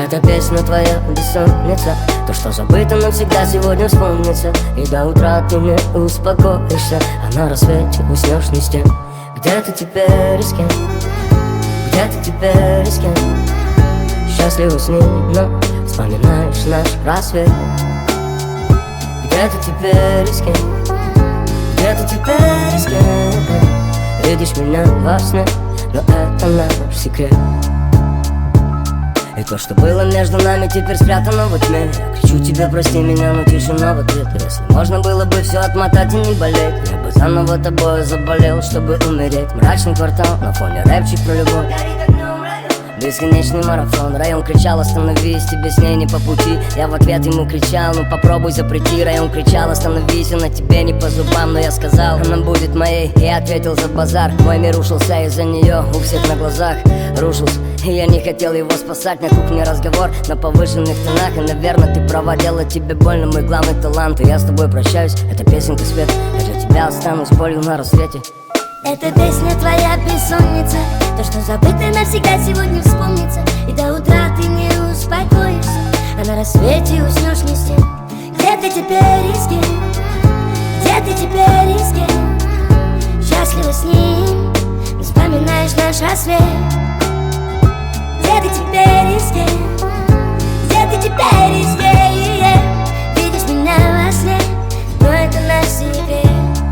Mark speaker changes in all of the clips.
Speaker 1: эта песня твоя бессонница, то, что забыто навсегда сегодня вспомнится. И до утра ты не успокоишься, а на рассвете уснешь ни с тем. Где ты теперь и с кем? Где ты теперь и с кем? Счастливо с ним, но вспоминаешь наш рассвет. Где ты теперь и с кем? Где ты теперь и с кем? Видишь меня во сне, но это наш секрет. И то, что было между нами, теперь спрятано во тьме. Я кричу тебе, прости меня, но тишина в ответ. Если можно было бы все отмотать и не болеть, я бы заново тобой заболел, чтобы умереть. Мрачный квартал, на фоне рэпчик про любовь. Бесконечный марафон. Район кричал: остановись, тебе с ней не по пути. Я в ответ ему кричал: ну попробуй запрети. Район кричал: остановись, она тебе не по зубам. Но я сказал: она будет моей. И ответил за базар. Мой мир рушился из-за нее, у всех на глазах рушился. И я не хотел его спасать. На кухне разговор на повышенных тонах. И, наверное, ты права, делать тебе больно мой главный талант. И я с тобой прощаюсь, это песенка свет. Я для тебя останусь болью на рассвете.
Speaker 2: Эта песня твоя бессонница, то, что забыто навсегда сегодня вспомнится. И до утра ты не успокоишься, а на рассвете уснешь ни с тем. Где ты теперь и с кем? Где ты теперь и с кем? Счастлива с ним, не вспоминаешь наш рассвет. Где ты теперь и с кем? Где ты теперь и с кем? Видишь меня во сне, но это наш секрет.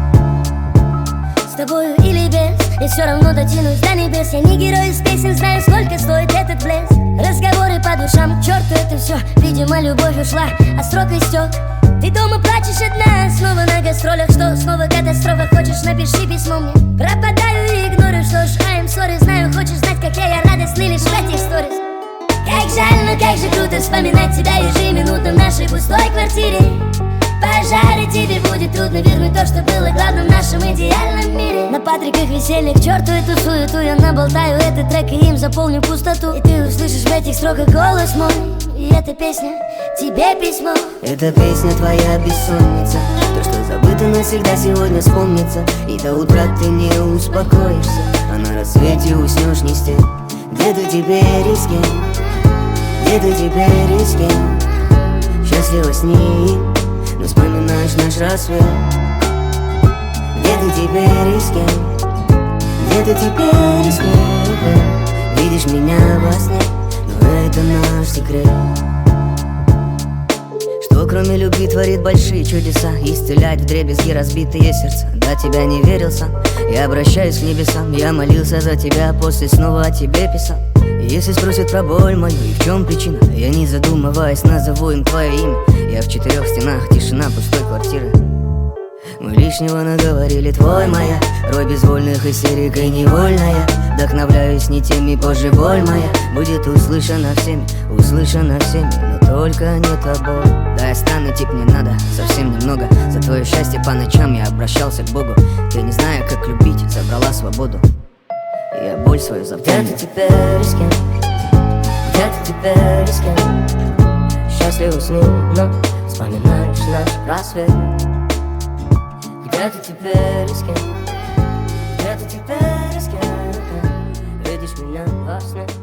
Speaker 2: С тобою или без, я все равно дотянусь до небес. Я не герой из песен, знаю, сколько стоит этот блеск. Разговоры по душам, к черту это все. Видимо, любовь ушла, а срок истек. Ты дома плачешь одна, снова на гастролях. Что, снова катастрофа? Хочешь, напиши письмо мне. Пропадаю и игнорю, что ж, I'm sorry. Знаю, хочешь знать, какая я радостный лишь в этих сторис. Как жаль, но как же круто вспоминать тебя ежеминутно в нашей пустой квартире. Пожары, тебе будет трудно вернуть то, что было главным в нашем идеальном мире. На Патриках веселье, к черту эту суету. Я наболтаю этот трек и им заполню пустоту. И ты услышишь в этих строках голос мой. И эта песня тебе письмо.
Speaker 1: Эта песня твоя бессонница, то, что забыто навсегда сегодня вспомнится. И до утра ты не успокоишься, а на рассвете уснешь ни с тем. Где ты теперь и с кем? Где ты теперь и с кем? Счастлива с ним, но вспоминаешь наш рассвет. Где ты теперь и с кем? Где ты теперь и с кем? Видишь меня во сне, но это наш секрет. Что кроме любви творит большие чудеса, исцелять вдребезги разбитые сердца. До тебя не верил сам, я обращаюсь к небесам. Я молился за тебя, после снова о тебе писал. Если спросят про боль мою и в чем причина, я не задумываясь назову им твое имя. Я в 4 стенах, тишина пустой квартиры. Мы лишнего наговорили, твой моя рой безвольных истерик и невольная. Вдохновляюсь не теми, позже боль моя будет услышана всеми, но только не тобой. Да, я стану, тип, не надо, совсем немного. За твое счастье по ночам я обращался к Богу. Ты, не зная, как любить, забрала свободу. Я боль свою запомнил. Где ты теперь и с кем? Где ты теперь и с кем? Счастлива с ним, но вспоминаешь наш рассвет. Где ты теперь и с кем? Где ты теперь и с кем? Видишь меня во сне.